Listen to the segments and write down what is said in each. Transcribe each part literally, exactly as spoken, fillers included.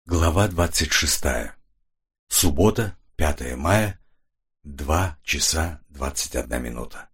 Глава двадцать шестая. Суббота, пятое мая, два часа двадцать одна минута.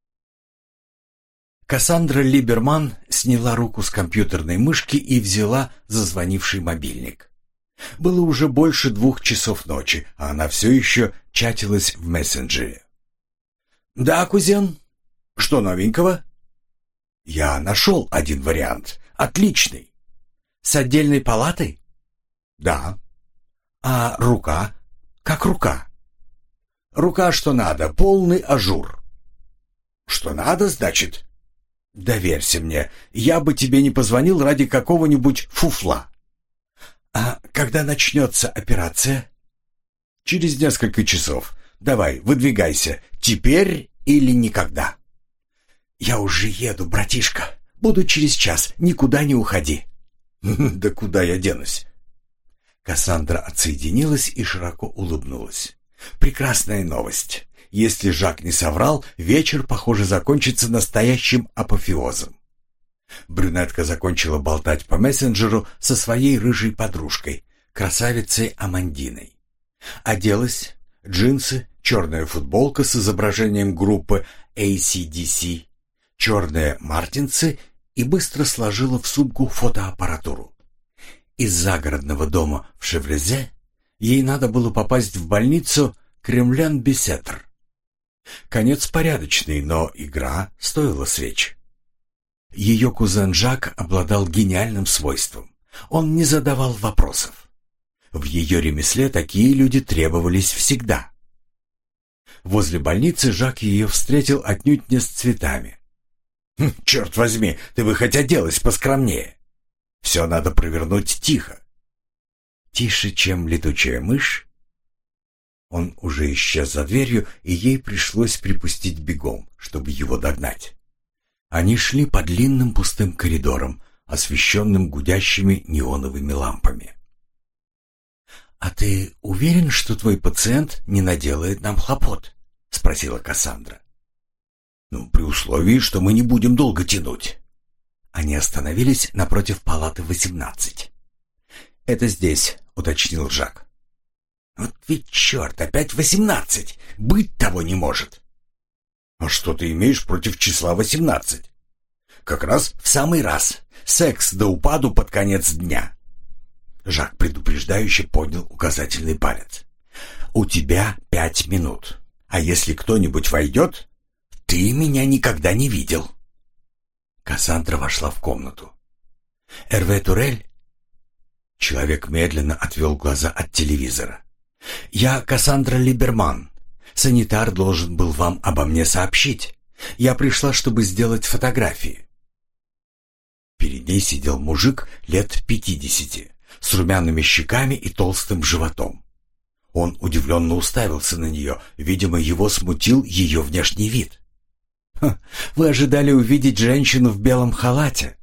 Кассандра Либерман сняла руку с компьютерной мышки и взяла зазвонивший мобильник. Было уже больше двух часов ночи, а она все еще чатилась в мессенджере. «Да, кузен. Что новенького?» «Я нашел один вариант. Отличный. С отдельной палатой?» «Да». «А рука? Как рука?» «Рука что надо, полный ажур». «Что надо, значит?» «Доверься мне, я бы тебе не позвонил ради какого-нибудь фуфла». «А когда начнется операция?» «Через несколько часов. Давай, выдвигайся. Теперь или никогда». «Я уже еду, братишка. Буду через час. Никуда не уходи». «Да куда я денусь?» Кассандра отсоединилась и широко улыбнулась. «Прекрасная новость. Если Жак не соврал, вечер, похоже, закончится настоящим апофеозом». Брюнетка закончила болтать по мессенджеру со своей рыжей подружкой, красавицей Амандиной. Оделась: джинсы, черная футболка с изображением группы эй си ди си, черные мартинсы, и быстро сложила в сумку фотоаппаратуру. Из загородного дома в Шеврезе ей надо было попасть в больницу Кремлян-Бисетр. Конец порядочный, но игра стоила свеч. Ее кузен Жак обладал гениальным свойством. Он не задавал вопросов. В ее ремесле такие люди требовались всегда. Возле больницы Жак ее встретил отнюдь не с цветами. «Хм, черт возьми, ты бы хоть оделась поскромнее. Все надо провернуть тихо». «Тише, чем летучая мышь?» Он уже исчез за дверью, и ей пришлось припустить бегом, чтобы его догнать. Они шли по длинным пустым коридорам, освещенным гудящими неоновыми лампами. «А ты уверен, что твой пациент не наделает нам хлопот?» — спросила Кассандра. «Ну, при условии, что мы не будем долго тянуть». Они остановились напротив палаты восемнадцать. «Это здесь», — уточнил Жак. «Вот ведь черт, опять восемнадцать! Быть того не может!» «А что ты имеешь против числа восемнадцать?» «Как раз в самый раз. Секс до упаду под конец дня». Жак предупреждающе поднял указательный палец. «У тебя пять минут. А если кто-нибудь войдет, ты меня никогда не видел». Кассандра вошла в комнату. «Эрве Турель?» Человек медленно отвел глаза от телевизора. «Я Кассандра Либерман. Санитар должен был вам обо мне сообщить. Я пришла, чтобы сделать фотографии». Перед ней сидел мужик лет пятидесяти, с румяными щеками и толстым животом. Он удивленно уставился на нее. Видимо, его смутил ее внешний вид. «Ха, вы ожидали увидеть женщину в белом халате?»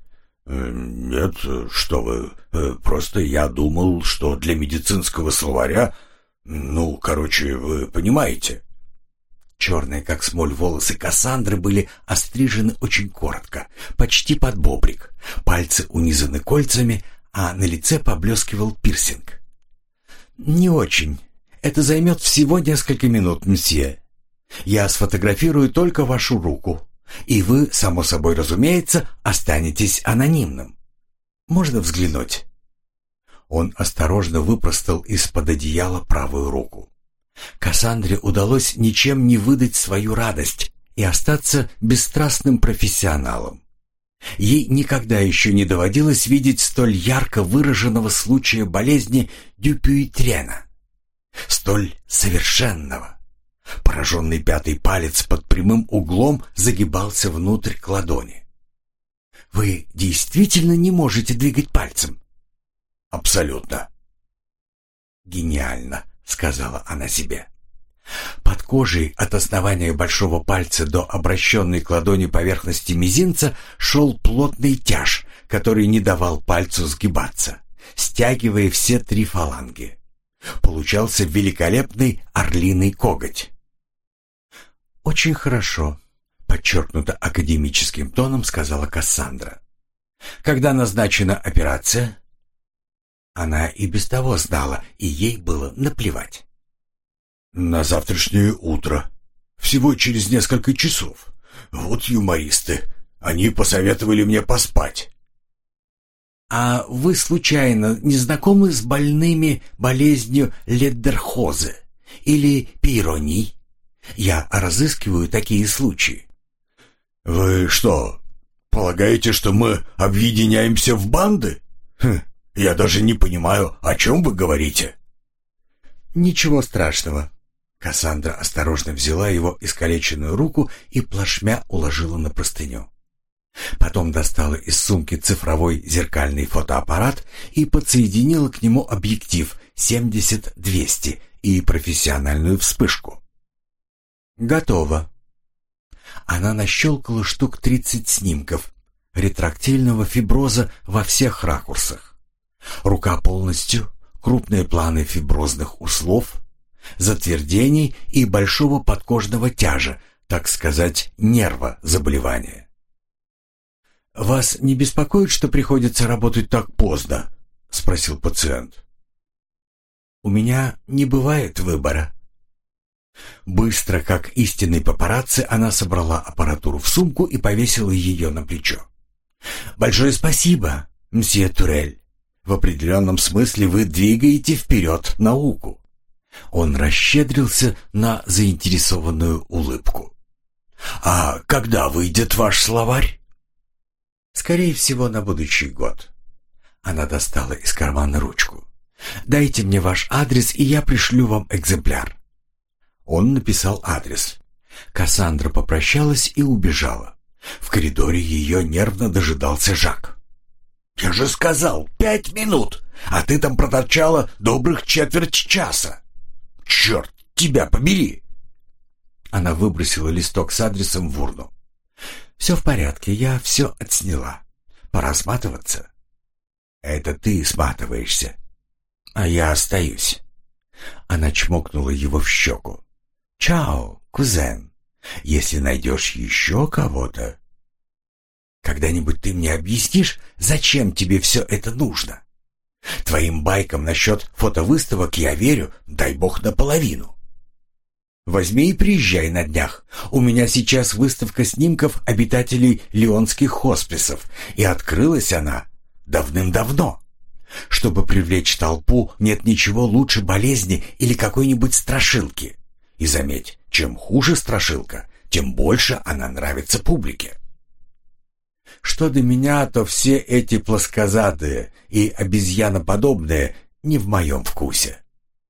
«Нет, что вы, просто я думал, что для медицинского словаря, ну, короче, вы понимаете». Черные, как смоль, волосы Кассандры были острижены очень коротко, почти под бобрик, пальцы унизаны кольцами, а на лице поблескивал пирсинг. «Не очень. Это займет всего несколько минут, мсье. Я сфотографирую только вашу руку, и вы, само собой разумеется, останетесь анонимным. Можно взглянуть?» Он осторожно выпростал из-под одеяла правую руку. Кассандре удалось ничем не выдать свою радость и остаться бесстрастным профессионалом. Ей никогда еще не доводилось видеть столь ярко выраженного случая болезни Дюпюйтрена, столь совершенного. Пораженный пятый палец под прямым углом загибался внутрь к ладони. «Вы действительно не можете двигать пальцем?» «Абсолютно». «Гениально», — сказала она себе. Под кожей от основания большого пальца до обращенной к ладони поверхности мизинца шел плотный тяж, который не давал пальцу сгибаться, стягивая все три фаланги. Получался великолепный орлиный коготь. «Очень хорошо», — подчеркнуто академическим тоном сказала Кассандра. «Когда назначена операция?» Она и без того знала, и ей было наплевать. «На завтрашнее утро. Всего через несколько часов. Вот юмористы. Они посоветовали мне поспать». «А вы, случайно, не знакомы с больными болезнью Леддерхозе или Пейрони? Я разыскиваю такие случаи». «Вы что, полагаете, что мы объединяемся в банды? Хм, я даже не понимаю, о чем вы говорите». «Ничего страшного». Кассандра осторожно взяла его искалеченную руку и плашмя уложила на простыню. Потом достала из сумки цифровой зеркальный фотоаппарат и подсоединила к нему объектив семьдесят двести и профессиональную вспышку. «Готово». Она нащелкала штук тридцать снимков ретрактильного фиброза во всех ракурсах. Рука полностью, крупные планы фиброзных узлов, затвердений и большого подкожного тяжа, так сказать, нерва заболевания. «Вас не беспокоит, что приходится работать так поздно?» — спросил пациент. «У меня не бывает выбора». Быстро, как истинный папарацци, она собрала аппаратуру в сумку и повесила ее на плечо. «Большое спасибо, мсье Турель. В определенном смысле вы двигаете вперед науку». Он расщедрился на заинтересованную улыбку. «А когда выйдет ваш словарь?» «Скорее всего, на будущий год». Она достала из кармана ручку. «Дайте мне ваш адрес, и я пришлю вам экземпляр». Он написал адрес. Кассандра попрощалась и убежала. В коридоре ее нервно дожидался Жак. «Я же сказал, пять минут, а ты там проторчала добрых четверть часа. Черт тебя побери!» Она выбросила листок с адресом в урну. «Все в порядке, я все отсняла. Пора сматываться». «Это ты сматываешься, а я остаюсь». Она чмокнула его в щеку. «Чао, кузен. Если найдешь еще кого-то...» «Когда-нибудь ты мне объяснишь, зачем тебе все это нужно? Твоим байкам насчет фотовыставок я верю, дай бог, наполовину. Возьми и приезжай на днях. У меня сейчас выставка снимков обитателей лионских хосписов, и открылась она давным-давно. Чтобы привлечь толпу, нет ничего лучше болезни или какой-нибудь страшилки. И заметь, чем хуже страшилка, тем больше она нравится публике. Что до меня, то все эти плоскозадые и обезьяноподобные не в моем вкусе».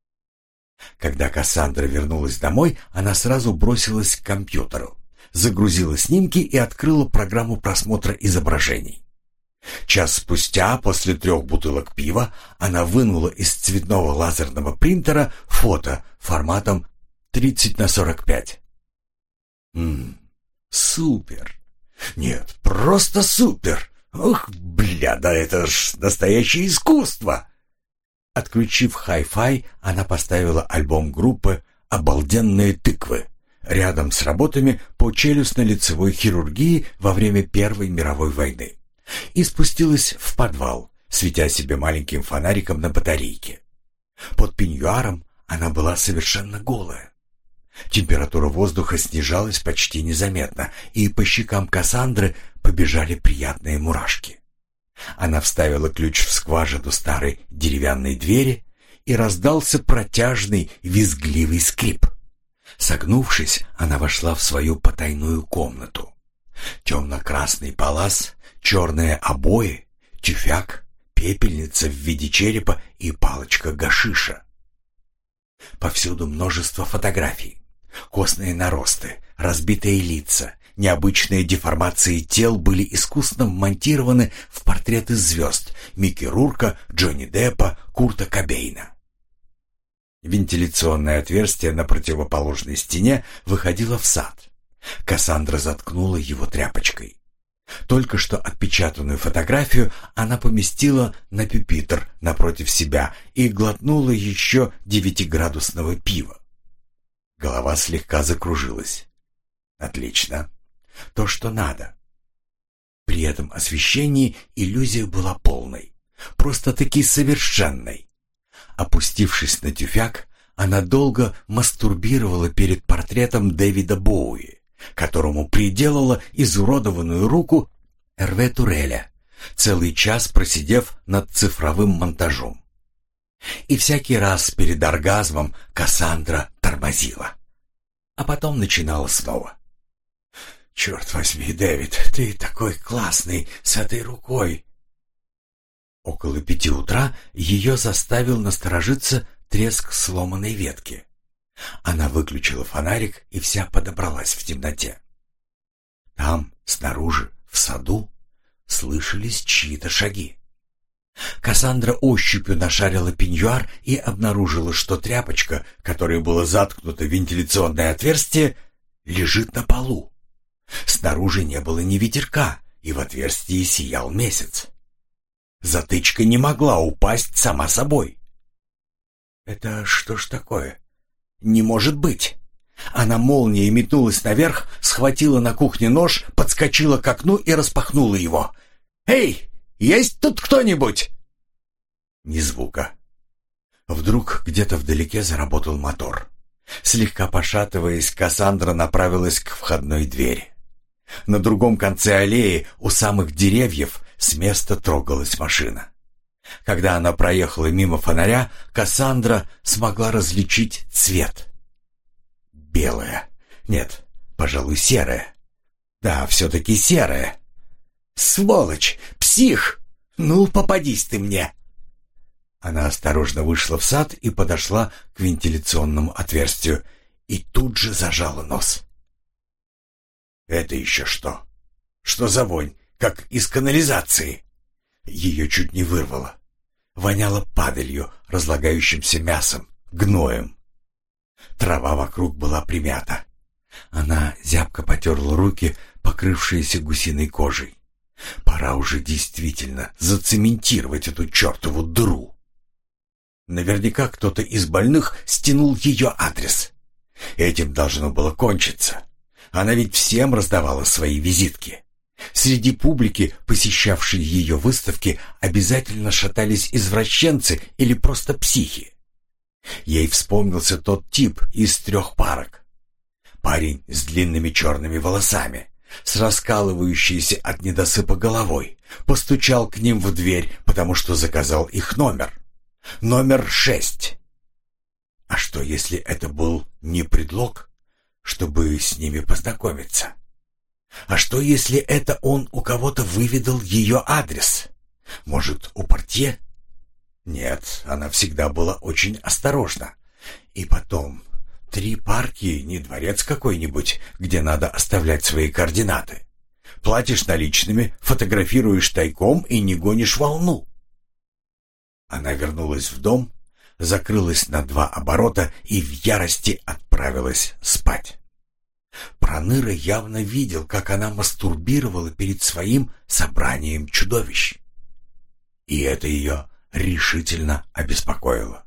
Когда Кассандра вернулась домой, она сразу бросилась к компьютеру, загрузила снимки и открыла программу просмотра изображений. Час спустя, после трех бутылок пива, она вынула из цветного лазерного принтера фото форматом тридцать на сорок пять. Ммм, супер! Нет, просто супер! Ох, бля, да это ж настоящее искусство! Отключив хай-фай, она поставила альбом группы «Обалденные тыквы» рядом с работами по челюстно-лицевой хирургии во время Первой мировой войны и спустилась в подвал, светя себе маленьким фонариком на батарейке. Под пеньюаром она была совершенно голая. Температура воздуха снижалась почти незаметно, и по щекам Кассандры побежали приятные мурашки. Она вставила ключ в скважину старой деревянной двери, и раздался протяжный визгливый скрип. Согнувшись, она вошла в свою потайную комнату. Темно-красный палас, черные обои, тюфяк, пепельница в виде черепа и палочка гашиша. Повсюду множество фотографий. Костные наросты, разбитые лица, необычные деформации тел были искусно вмонтированы в портреты звезд Микки Рурка, Джонни Деппа, Курта Кобейна. Вентиляционное отверстие на противоположной стене выходило в сад. Кассандра заткнула его тряпочкой. Только что отпечатанную фотографию она поместила на пюпитр напротив себя и глотнула еще девятиградусного пива. Голова слегка закружилась. Отлично. То, что надо. При этом освещении иллюзия была полной. просто-таки совершенной. Опустившись на тюфяк, она долго мастурбировала перед портретом Дэвида Боуи, которому приделала изуродованную руку Эрве Туреля, целый час просидев над цифровым монтажом. И всякий раз перед оргазмом Кассандра тормозила, а потом начинала снова. «Черт возьми, Дэвид, ты такой классный с этой рукой!» Около пяти утра ее заставил насторожиться треск сломанной ветки. Она выключила фонарик и вся подобралась в темноте. Там, снаружи, в саду, слышались чьи-то шаги. Кассандра ощупью нашарила пеньюар и обнаружила, что тряпочка, которой было заткнуто вентиляционное отверстие, лежит на полу. Снаружи не было ни ветерка, и в отверстии сиял месяц. Затычка не могла упасть сама собой. «Это что ж такое? Не может быть!» Она молнией метнулась наверх, схватила на кухне нож, подскочила к окну и распахнула его. «Эй, есть тут кто-нибудь?» Ни звука. Вдруг где-то вдалеке заработал мотор. Слегка пошатываясь, Кассандра направилась к входной двери. На другом конце аллеи, у самых деревьев, с места трогалась машина. Когда она проехала мимо фонаря, Кассандра смогла различить цвет. Белая. Нет, пожалуй, серая. Да, все-таки серая. «Сволочь! Псих! Ну, попадись ты мне!» Она осторожно вышла в сад и подошла к вентиляционному отверстию, и тут же зажала нос. «Это еще что? Что за вонь, как из канализации?» Ее чуть не вырвало. Воняло падалью, разлагающимся мясом, гноем. Трава вокруг была примята. Она зябко потерла руки, покрывшиеся гусиной кожей. Пора уже действительно зацементировать эту чертову дыру. Наверняка кто-то из больных стянул ее адрес. Этим должно было кончиться. Она ведь всем раздавала свои визитки. Среди публики, посещавшей ее выставки, обязательно шатались извращенцы или просто психи. Ей вспомнился тот тип из трех парок. Парень с длинными черными волосами, с раскалывающейся от недосыпа головой, постучал к ним в дверь, потому что заказал их номер. Номер шесть. А что, если это был не предлог, чтобы с ними познакомиться? А что, если это он у кого-то выведал ее адрес? Может, у портье? Нет, она всегда была очень осторожна. И потом, три парки, не дворец какой-нибудь, где надо оставлять свои координаты. Платишь наличными, фотографируешь тайком и не гонишь волну. Она вернулась в дом, закрылась на два оборота и в ярости отправилась спать. Проныра явно видел, как она мастурбировала перед своим собранием чудовищ. И это ее решительно обеспокоило.